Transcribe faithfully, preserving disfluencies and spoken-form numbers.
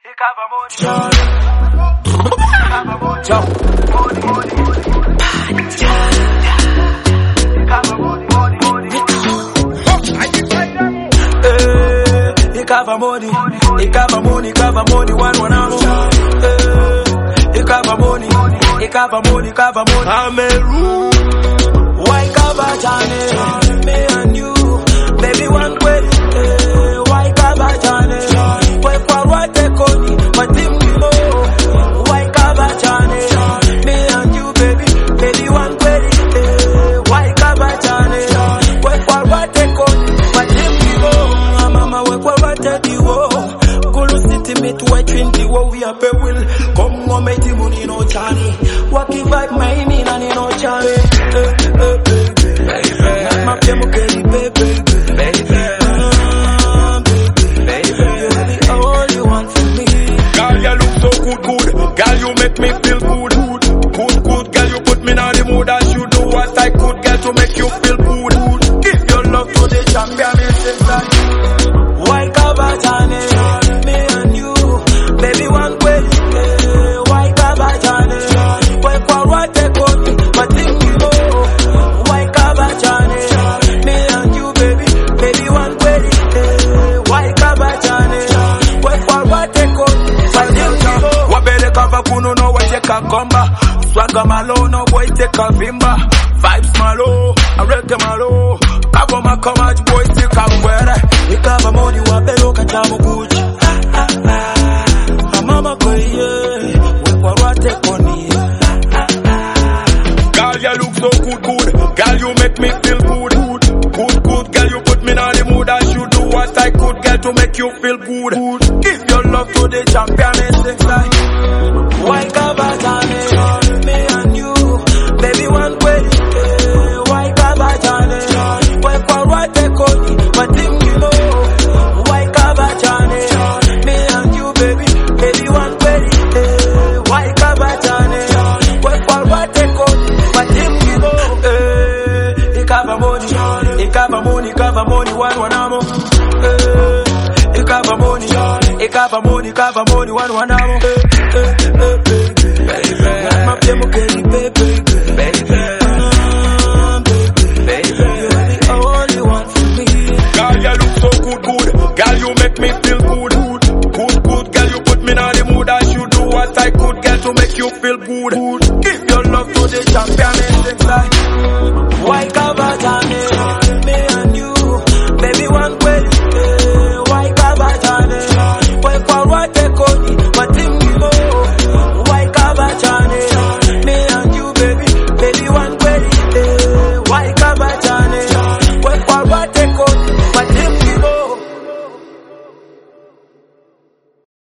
Ikava money, ikava money, ikava money, one one amo. Ikava money, ikava money, ikava money. Ameru, why ikava jane? Me and you, baby one way. Why ikava jane? Why forward the koni, but him mo. Why ikava jane? Me and you, baby, baby one way. Why ikava jane? Why forward the koni, but him mo. Mama we forward the wo. Gulu city me to a twenty wo we a pe will. Come on me ti money no chani. Waki vibe my me na no chani. Baby, my pemo keri baby, baby, baby, you're the only one for me. Girl, you look so good, good. Girl, you make me feel good, good, good, good. Girl, you put me in the mood and you do what I could, girl, to make you feel good, good. Give your love to the champion, it's like. Why cover Johnny? Me and you, baby one way. Why cover Johnny? Why forward the code? But think you know. Why cover Johnny? Me and you, baby, baby one way. Why cover Johnny? Why forward the code? But think you know. What better cover kuno no way take a comba. Swagger malo no boy take a vimba. Vibes malo, I reggae malo. Cover my command boy take a wear. Ikava money wapelo kachamu kuchi. Mama koye, wekwa wate koni. Girl, you look so good, good. Girl, you make me feel good, good, good, good. Girl, you put me in the mood and you do what I could, girl, to make you feel good, good. Give your love to the champion, it's like. Why cover Johnny? Me and you, baby one way. Why cover Johnny? Why forward the code? But think you know. Why cover Johnny? Me and you, baby, baby one way. Why cover Johnny? Why forward the code? But think you know. Eh, ikava money, ikava money, ikava money, one one amo. Eh, ikava money, ikava money, ikava money, one one amo. Eh, eh, eh, eh. My pemo keri baby, baby, baby, you're the only one for me. Girl, you look so good, good. Girl, you make me feel good, good, good, good. Girl, you put me in the mood and you do what I could, girl, to make you feel good, good.